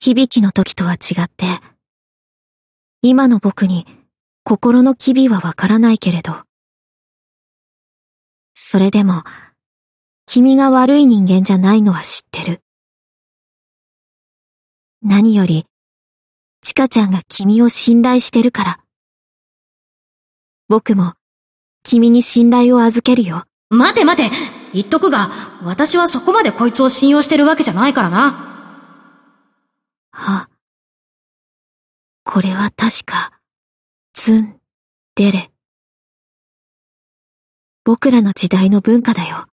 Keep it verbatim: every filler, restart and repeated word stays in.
響の時とは違って、今の僕に心の機微はわからないけれど、それでも、君が悪い人間じゃないのは知ってる。何より、チカちゃんが君を信頼してるから。僕も、君に信頼を預けるよ。 待て待て、言っとくが、私はそこまでこいつを信用してるわけじゃないからな。 は、これは確か、ツンデレ。僕らの時代の文化だよ。